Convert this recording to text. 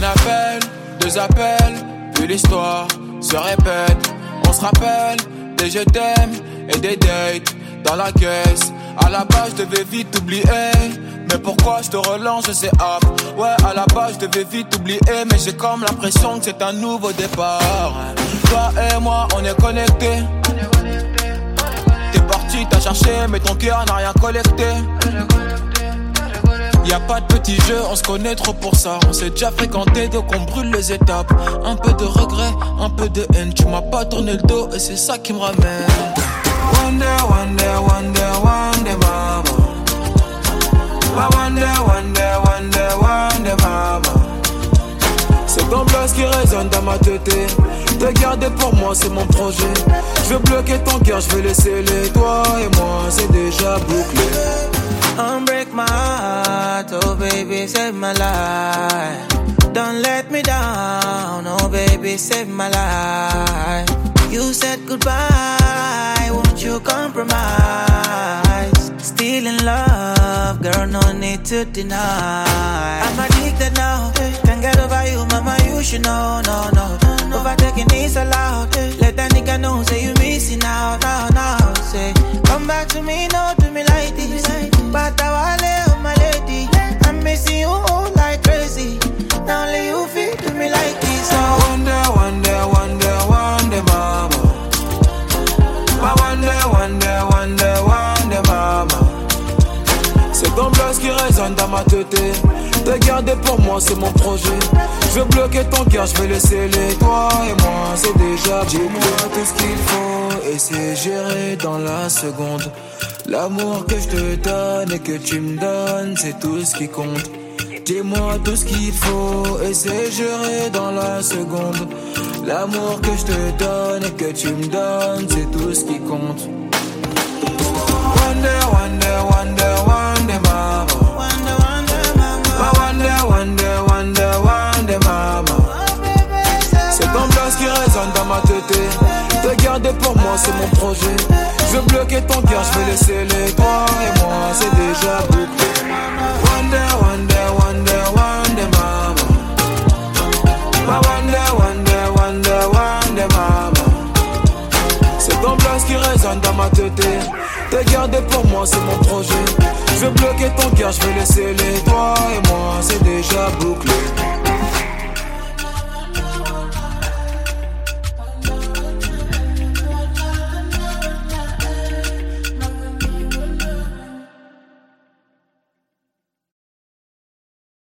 Un appel, deux appels, puis l'histoire se répète. On se rappelle des je t'aime et des dates dans la caisse. À la base je devais vite oublier, mais pourquoi je te relance, je sais hop. Ouais, à la base je devais vite oublier, mais j'ai comme l'impression que c'est un nouveau départ. Toi et moi on est connectés. T'es parti, t'as cherché, mais ton cœur n'a rien collecté. Y'a pas de petit jeu, on se connaît trop pour ça. On s'est déjà fréquenté, donc on brûle les étapes. Un peu de regret, un peu de haine. Tu m'as pas tourné le dos et c'est ça qui me ramène. Wonder, wonder, wonder, wonder, mama. Wonder, wonder, wonder, wonder, mama. C'est ton blast qui résonne dans ma tête. Te garder pour moi c'est mon projet. Je veux bloquer ton cœur, je vais laisser les toi et moi c'est déjà bouclé. Unbreak my heart, oh baby, save my life. Don't let me down, oh baby, save my life. You said goodbye, won't you compromise? Still in love, girl, no need to deny. I'm addicted now, can't get over you, mama, you should know, no. Overtaking is allowed, let that nigga know, say you missing out, now. Say, come back to me, no, do me like this. But I want my lady, I'm missing you like crazy. Now only you feel to me like this. I wonder, wonder, wonder, wonder, mama. I wonder, wonder, wonder, wonder, mama. C'est ton blast qui résonne dans ma tête. Te garder pour moi c'est mon projet. Je veux bloquer ton cœur, je vais laisser les toi et moi c'est déjà. Dis-moi tout ce qu'il faut et c'est géré dans la seconde. L'amour que je te donne et que tu me donnes, c'est tout ce qui compte. Dis-moi tout ce qu'il faut et c'est géré dans la seconde. L'amour que je te donne et que tu me donnes, c'est tout ce qui compte. Wonder, wonder, wonder, wonder, mama. Wonder, wonder, mama. Wonder, wonder, wonder, wonder, mama. C'est ton blast qui résonne dans ma tête. Te garder pour moi c'est mon projet. Je veux bloquer ton cœur, je vais laisser les toi et moi c'est déjà bouclé. Wonder, wonder, wonder, wonder, mama. Wonder, wonder, wonder, wonder, mama. C'est ton blast qui résonne dans ma tête. Te garder pour moi c'est mon projet. Je veux bloquer ton cœur, je vais laisser les toi et moi c'est déjà bouclé.